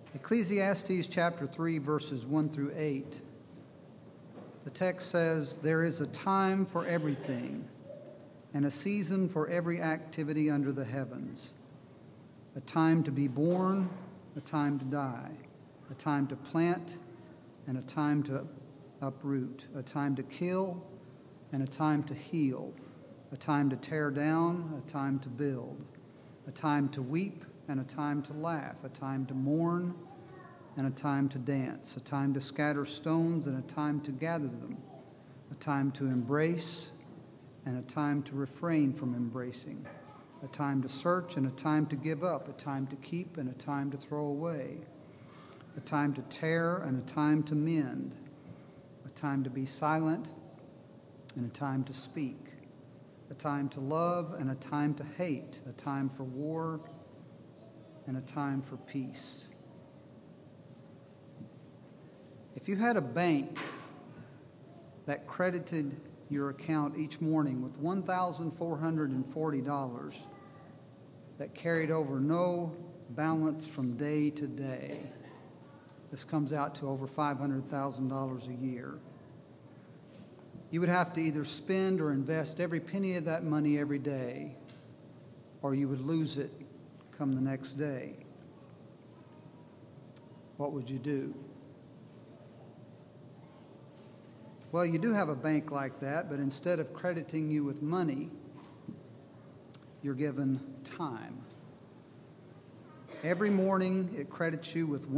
Ecclesiastes chapter 3, verses 1 through 8. The text says, "There is a time for everything, and a season for every activity under the heavens. A time to be born, a time to die, a time to plant, and a time to uproot, a time to kill, and a time to heal, a time to tear down, a time to build, a time to weep, and a time to laugh, a time to mourn, and a time to dance, a time to scatter stones, and a time to gather them, a time to embrace, and a time to refrain from embracing, a time to search, and a time to give up, a time to keep, and a time to throw away, a time to tear, and a time to mend, a time to be silent, and a time to speak, a time to love, and a time to hate, a time for war, and a time for peace." If you had a bank that credited your account each morning with $1,440 that carried over no balance from day to day, this comes out to over $500,000 a year. You would have to either spend or invest every penny of that money every day, or you would lose it come the next day. What would you do? Well, you do have a bank like that, but instead of crediting you with money, you're given time. Every morning, it credits you with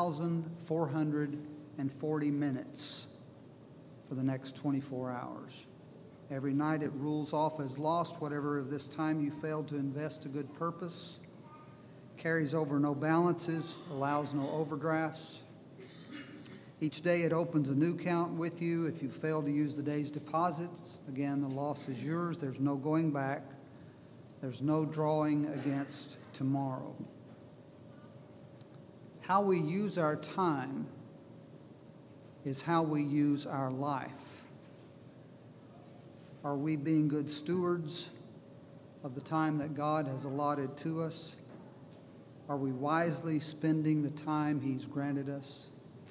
1,440 minutes for the next 24 hours. Every night, it rules off as lost whatever of this time you failed to invest to good purpose, carries over no balances, allows no overdrafts. Each day, it opens a new account with you. If you fail to use the day's deposits, again, the loss is yours. There's no going back. There's no drawing against tomorrow. How we use our time is how we use our life. Are we being good stewards of the time that God has allotted to us? Are we wisely spending the time He's granted us?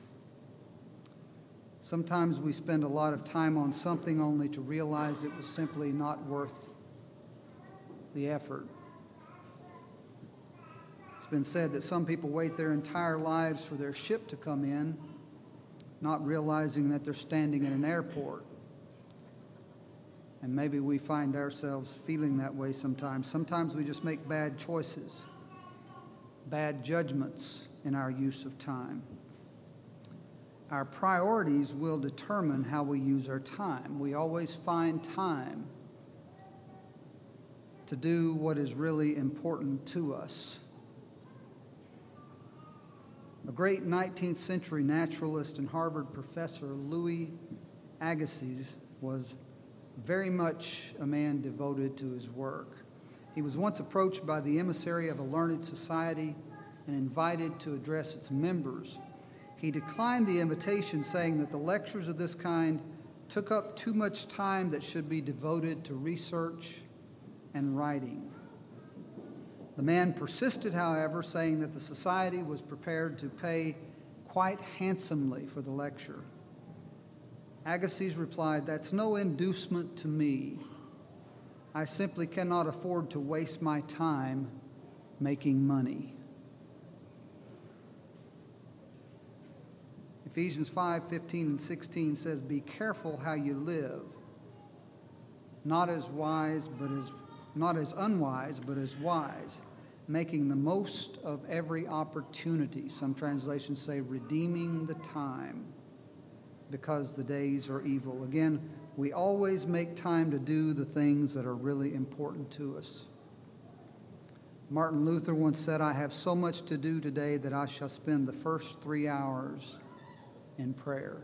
Sometimes we spend a lot of time on something only to realize it was simply not worth the effort. It's been said that some people wait their entire lives for their ship to come in, not realizing that they're standing in an airport. And maybe we find ourselves feeling that way sometimes. Sometimes we just make bad choices, bad judgments in our use of time. Our priorities will determine how we use our time. We always find time to do what is really important to us. A great 19th century naturalist and Harvard professor, Louis Agassiz, was very much a man devoted to his work. He was once approached by the emissary of a learned society and invited to address its members. He declined the invitation, saying that the lectures of this kind took up too much time that should be devoted to research and writing. The man persisted, however, saying that the society was prepared to pay quite handsomely for the lecture. Agassiz replied, "That's no inducement to me. I simply cannot afford to waste my time making money." Ephesians 5:15 and 16 says, "Be careful how you live, not as unwise, but as wise, making the most of every opportunity." Some translations say, "redeeming the time, because the days are evil." Again, we always make time to do the things that are really important to us. Martin Luther once said, "I have so much to do today that I shall spend the first 3 hours in prayer."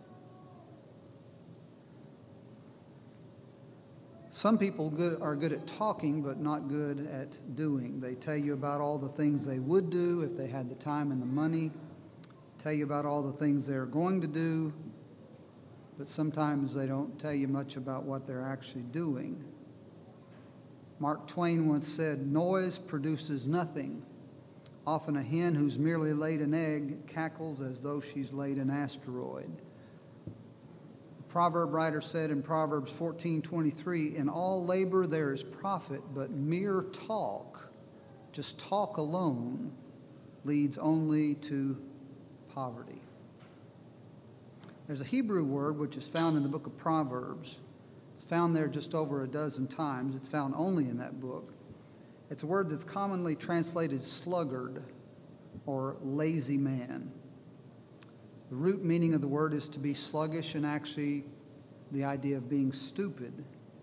Some people are good at talking, but not good at doing. They tell you about all the things they would do if they had the time and the money, tell you about all the things they're going to do, but sometimes they don't tell you much about what they're actually doing. Mark Twain once said, "Noise produces nothing, Often a hen who's merely laid an egg cackles as though she's laid an asteroid. The proverb writer said in Proverbs 14:23, "In all labor there is profit, but mere talk, just talk alone, leads only to poverty." There's a Hebrew word which is found in the book of Proverbs. It's found there just over a dozen times. It's found only in that book. It's a word that's commonly translated sluggard or lazy man. The root meaning of the word is to be sluggish, and actually the idea of being stupid.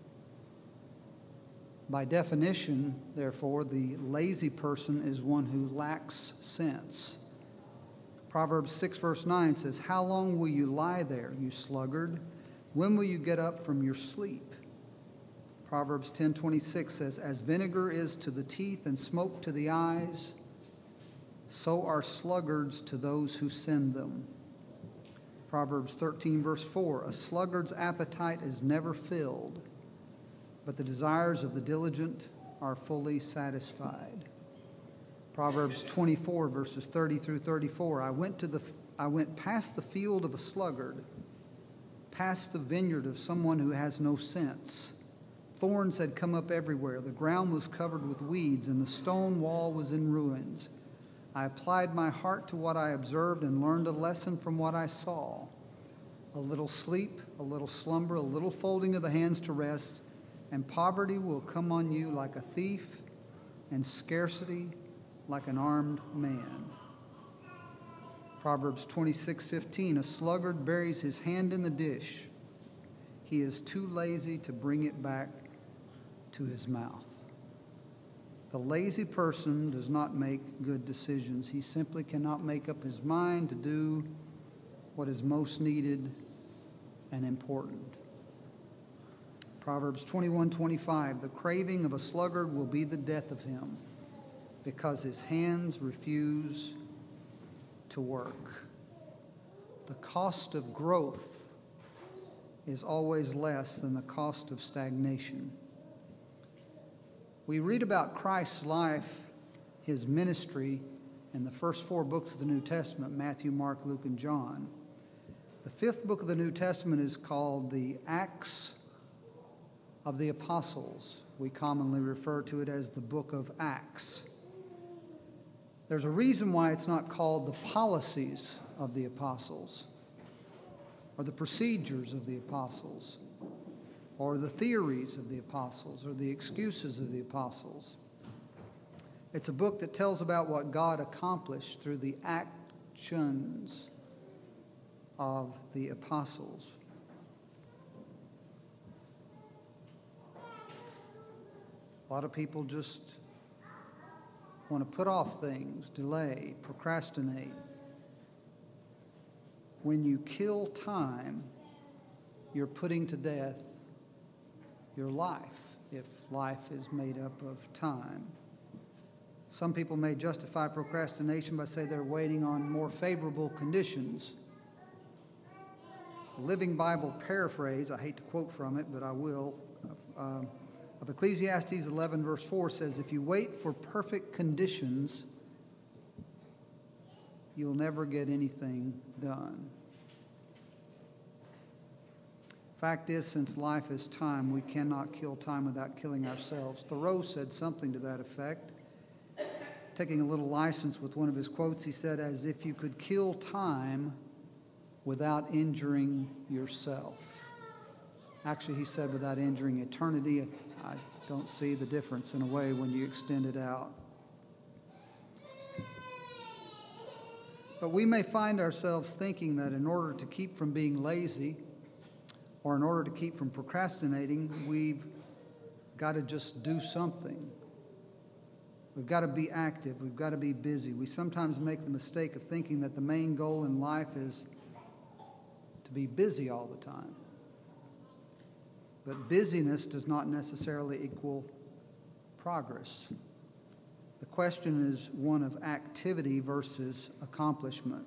By definition, therefore, the lazy person is one who lacks sense. Proverbs 6 verse 9 says, "How long will you lie there, you sluggard? When will you get up from your sleep?" Proverbs 10:26 says, "As vinegar is to the teeth and smoke to the eyes, so are sluggards to those who send them." Proverbs 13 verse 4, "A sluggard's appetite is never filled, but the desires of the diligent are fully satisfied." Proverbs 24 verses 30 through 34, I went past the field of a sluggard, past the vineyard of someone who has no sense. Thorns had come up everywhere. The ground was covered with weeds, and the stone wall was in ruins. I applied my heart to what I observed and learned a lesson from what I saw. A little sleep, a little slumber, a little folding of the hands to rest, and poverty will come on you like a thief, and scarcity like an armed man. Proverbs 26:15, "A sluggard buries his hand in the dish. He is too lazy to bring it back to his mouth." The lazy person does not make good decisions. He simply cannot make up his mind to do what is most needed and important. Proverbs 21:25, "The craving of a sluggard will be the death of him, because his hands refuse to work." The cost of growth is always less than the cost of stagnation. We read about Christ's life, his ministry, in the first 4 books of the New Testament, Matthew, Mark, Luke, and John. The 5th book of the New Testament is called the Acts of the Apostles. We commonly refer to it as the book of Acts. There's a reason why it's not called the policies of the apostles, or the procedures of the apostles, or the theories of the apostles, or the excuses of the apostles. It's a book that tells about what God accomplished through the actions of the apostles. A lot of people just want to put off things, delay, procrastinate. When you kill time, you're putting to death your life, if life is made up of time. Some people may justify procrastination by saying they're waiting on more favorable conditions. The Living Bible paraphrase, I hate to quote from it, but I will, of Ecclesiastes 11 verse 4 says, "If you wait for perfect conditions, you'll never get anything done." Fact is, since life is time, we cannot kill time without killing ourselves. Thoreau said something to that effect. Taking a little license with one of his quotes, he said, "As if you could kill time without injuring yourself." Actually, he said without injuring eternity. I don't see the difference in a way when you extend it out. But we may find ourselves thinking that in order to keep from being lazy, or in order to keep from procrastinating, we've got to just do something. We've got to be active. We've got to be busy. We sometimes make the mistake of thinking that the main goal in life is to be busy all the time. But busyness does not necessarily equal progress. The question is one of activity versus accomplishment.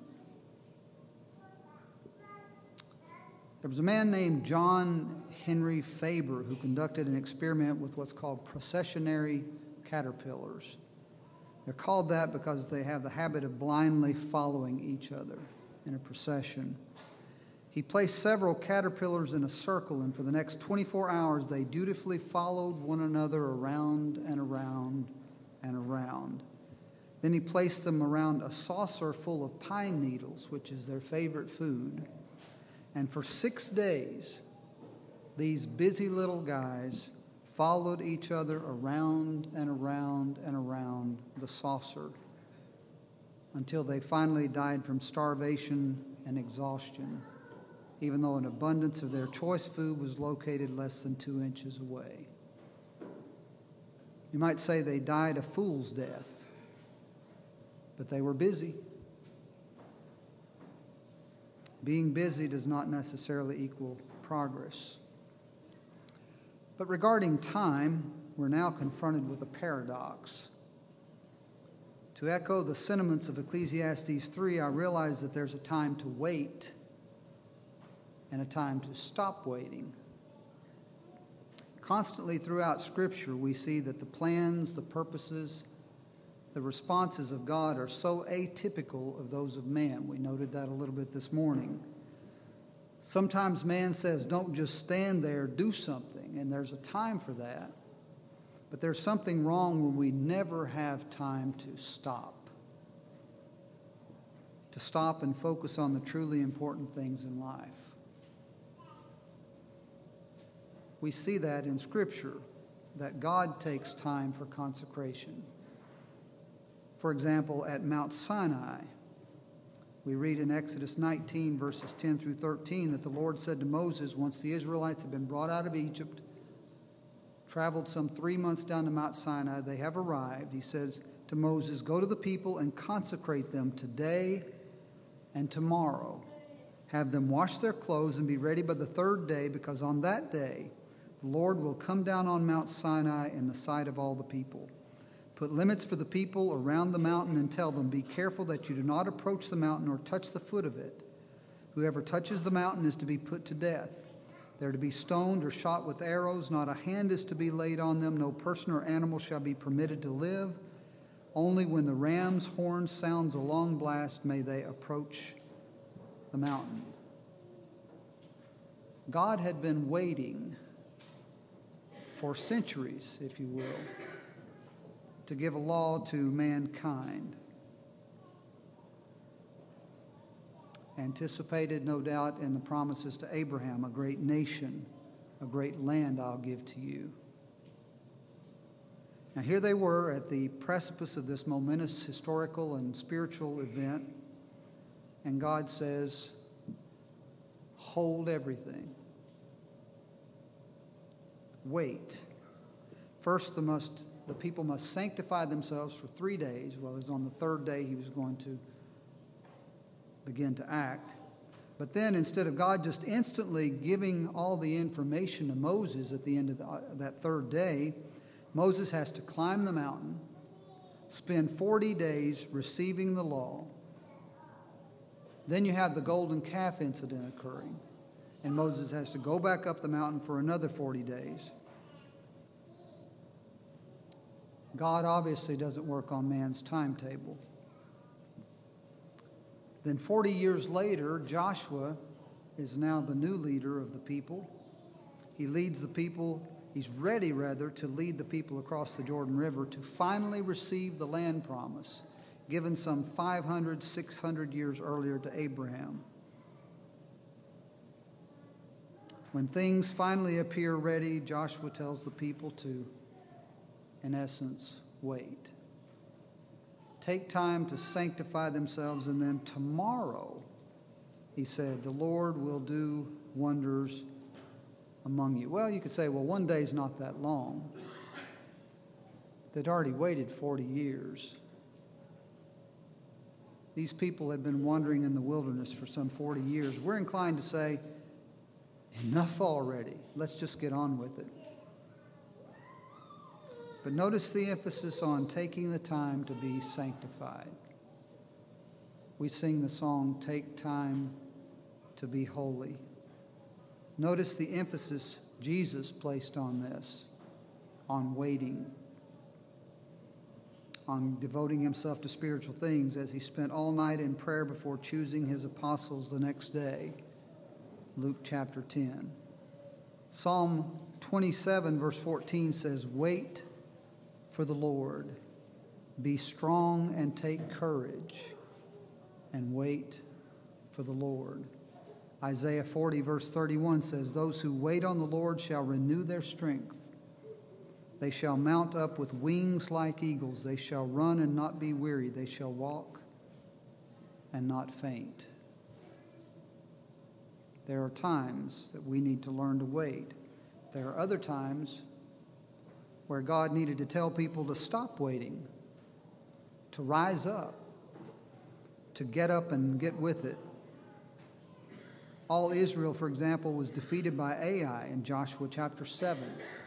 There was a man named John Henry Faber who conducted an experiment with what's called processionary caterpillars. They're called that because they have the habit of blindly following each other in a procession. He placed several caterpillars in a circle, and for the next 24 hours they dutifully followed one another around and around and around. Then he placed them around a saucer full of pine needles, which is their favorite food. And for 6 days, these busy little guys followed each other around and around and around the saucer until they finally died from starvation and exhaustion, even though an abundance of their choice food was located less than 2 inches away. You might say they died a fool's death, but they were busy. Being busy does not necessarily equal progress. But regarding time, we're now confronted with a paradox. To echo the sentiments of Ecclesiastes 3, I realize that there's a time to wait and a time to stop waiting. Constantly throughout Scripture, we see that the plans, the purposes, the responses of God are so atypical of those of man. We noted that a little bit this morning. Sometimes man says, don't just stand there, do something, and there's a time for that. But there's something wrong when we never have time to stop and focus on the truly important things in life. We see that in Scripture, that God takes time for consecration. For example, at Mount Sinai, we read in Exodus 19, verses 10 through 13, that the Lord said to Moses, once the Israelites had been brought out of Egypt, traveled some 3 months down to Mount Sinai, they have arrived. He says to Moses, go to the people and consecrate them today and tomorrow. Have them wash their clothes and be ready by the third day, because on that day the Lord will come down on Mount Sinai in the sight of all the people. Put limits for the people around the mountain and tell them, be careful that you do not approach the mountain or touch the foot of it. Whoever touches the mountain is to be put to death. They're to be stoned or shot with arrows. Not a hand is to be laid on them. No person or animal shall be permitted to live. Only when the ram's horn sounds a long blast may they approach the mountain. God had been waiting for centuries, if you will, to give a law to mankind. Anticipated, no doubt, in the promises to Abraham, a great nation, a great land I'll give to you. Now here they were at the precipice of this momentous historical and spiritual event, and God says, hold everything. Wait. First, the people must sanctify themselves for 3 days. Well, it was on the third day he was going to begin to act. But then, instead of God just instantly giving all the information to Moses at the end of that third day, Moses has to climb the mountain, spend 40 days receiving the law. Then you have the golden calf incident occurring, and Moses has to go back up the mountain for another 40 days. God obviously doesn't work on man's timetable. Then 40 years later, Joshua is now the new leader of the people. He leads the people, he's ready rather, to lead the people across the Jordan River to finally receive the land promise given some 500, 600 years earlier to Abraham. When things finally appear ready, Joshua tells the people to, in essence, wait. Take time to sanctify themselves, and then tomorrow, he said, the Lord will do wonders among you. Well, you could say, well, 1 day is not that long. They'd already waited 40 years. These people had been wandering in the wilderness for some 40 years. We're inclined to say, enough already. Let's just get on with it. But notice the emphasis on taking the time to be sanctified. We sing the song, Take Time to Be Holy. Notice the emphasis Jesus placed on this, on waiting, on devoting himself to spiritual things as he spent all night in prayer before choosing his apostles the next day. Luke chapter 10. Psalm 27 verse 14 says, "Wait for the Lord. Be strong and take courage, and wait for the Lord." Isaiah 40 verse 31 says, "Those who wait on the Lord shall renew their strength. They shall mount up with wings like eagles. They shall run and not be weary. They shall walk and not faint." There are times that we need to learn to wait. There are other times where God needed to tell people to stop waiting, to rise up, to get up and get with it. All Israel, for example, was defeated by Ai in Joshua chapter 7.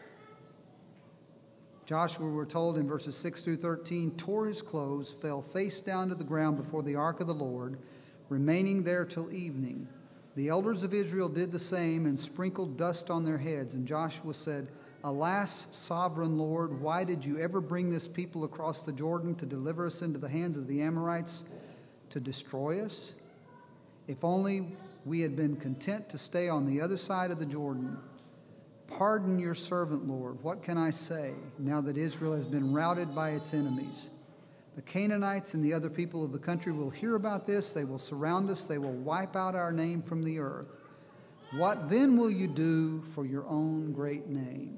Joshua, we're told in verses 6 through 13, tore his clothes, fell face down to the ground before the ark of the Lord, remaining there till evening. The elders of Israel did the same and sprinkled dust on their heads. And Joshua said, "Alas, sovereign Lord, why did you ever bring this people across the Jordan to deliver us into the hands of the Amorites to destroy us? If only we had been content to stay on the other side of the Jordan. Pardon your servant, Lord. What can I say now that Israel has been routed by its enemies? The Canaanites and the other people of the country will hear about this. They will surround us. They will wipe out our name from the earth. What then will you do for your own great name?"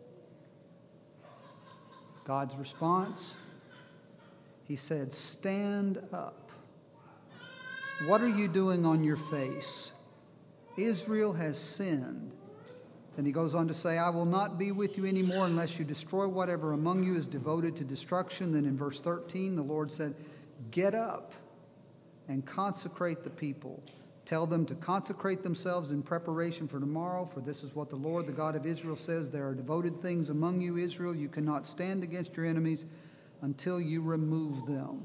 God's response, he said, "Stand up. What are you doing on your face? Israel has sinned." Then he goes on to say, "I will not be with you anymore unless you destroy whatever among you is devoted to destruction." Then in verse 13, the Lord said, "Get up and consecrate the people. Tell them to consecrate themselves in preparation for tomorrow, for this is what the Lord, the God of Israel, says. There are devoted things among you, Israel. You cannot stand against your enemies until you remove them."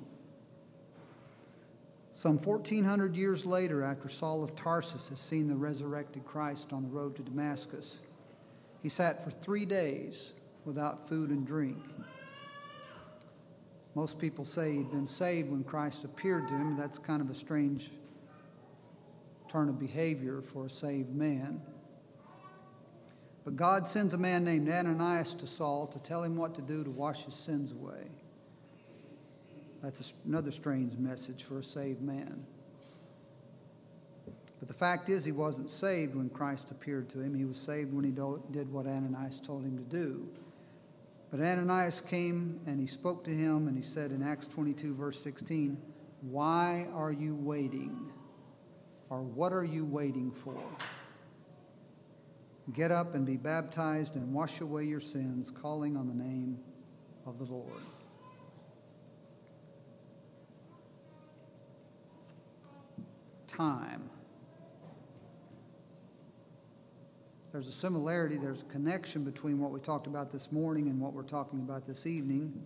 Some 1,400 years later, after Saul of Tarsus has seen the resurrected Christ on the road to Damascus, he sat for 3 days without food and drink. Most people say he'd been saved when Christ appeared to him. That's kind of a strange turn of behavior for a saved man. But God sends a man named Ananias to Saul to tell him what to do to wash his sins away. That's another strange message for a saved man. But the fact is, he wasn't saved when Christ appeared to him. He was saved when he did what Ananias told him to do. But Ananias came and he spoke to him, and he said in Acts 22, verse 16, "Why are you waiting?" Or what are you waiting for? "Get up and be baptized and wash away your sins, calling on the name of the Lord." Time. There's a similarity, there's a connection between what we talked about this morning and what we're talking about this evening.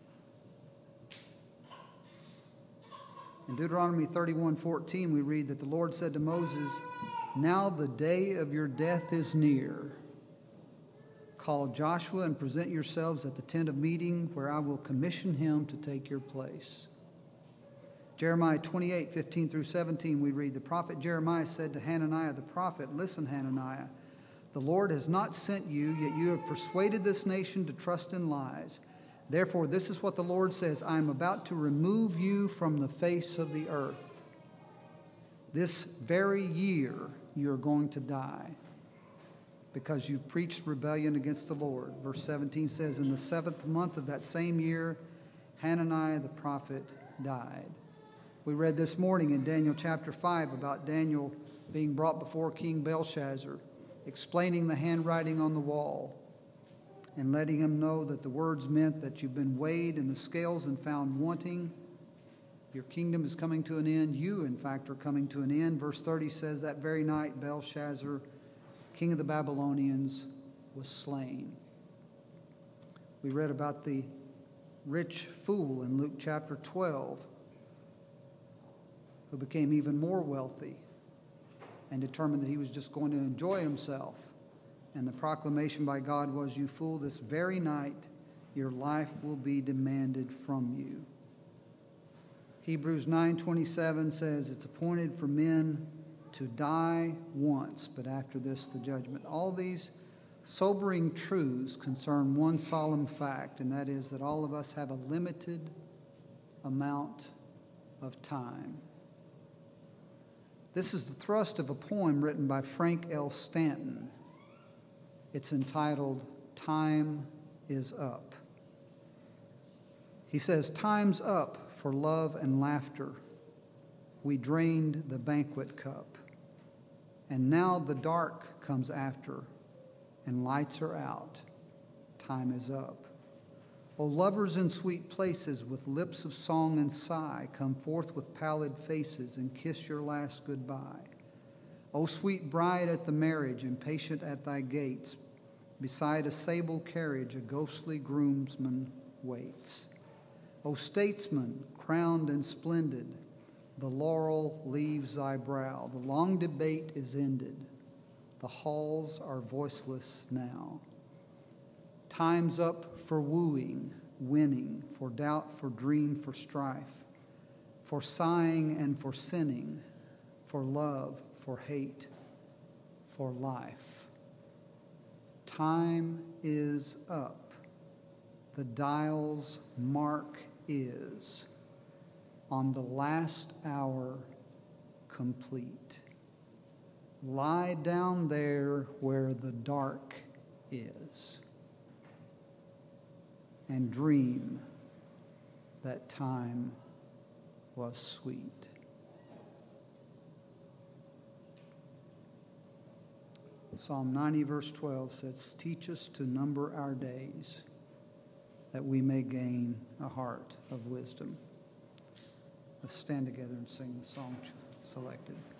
In Deuteronomy 31:14, we read that the Lord said to Moses, "Now the day of your death is near. Call Joshua and present yourselves at the tent of meeting, where I will commission him to take your place." Jeremiah 28:15 through 17, we read, the prophet Jeremiah said to Hananiah the prophet, "Listen, Hananiah, the Lord has not sent you, yet you have persuaded this nation to trust in lies. Therefore, this is what the Lord says, I am about to remove you from the face of the earth. This very year you are going to die, because you've preached rebellion against the Lord." Verse 17 says, "In the 7th month of that same year, Hananiah the prophet died." We read this morning in Daniel chapter 5 about Daniel being brought before King Belshazzar, explaining the handwriting on the wall and letting him know that the words meant that you've been weighed in the scales and found wanting. Your kingdom is coming to an end. You, in fact, are coming to an end. Verse 30 says, that very night Belshazzar, king of the Babylonians, was slain. We read about the rich fool in Luke chapter 12, who became even more wealthy and determined that he was just going to enjoy himself. And the proclamation by God was, "You fool, this very night your life will be demanded from you. Hebrews 9:27 says it's appointed for men to die once, but after this the judgment. All these sobering truths concern one solemn fact, and that is that all of us have a limited amount of time. This is the thrust of a poem written by Frank L. Stanton. It's entitled, "Time is Up." He says, "Time's up for love and laughter. We drained the banquet cup, and now the dark comes after, and lights are out. Time is up. O lovers in sweet places with lips of song and sigh, come forth with pallid faces and kiss your last goodbye. O sweet bride at the marriage, impatient at thy gates, beside a sable carriage a ghostly groomsman waits. O statesman, crowned and splendid, the laurel leaves thy brow. The long debate is ended. The halls are voiceless now. Time's up for wooing, winning, for doubt, for dream, for strife, for sighing and for sinning, for love, for hate, for life. Time is up. The dial's mark is on the last hour complete. Lie down there where the dark is, and dream that time was sweet." Psalm 90, verse 12 says, "Teach us to number our days, that we may gain a heart of wisdom." Let's stand together and sing the song selected.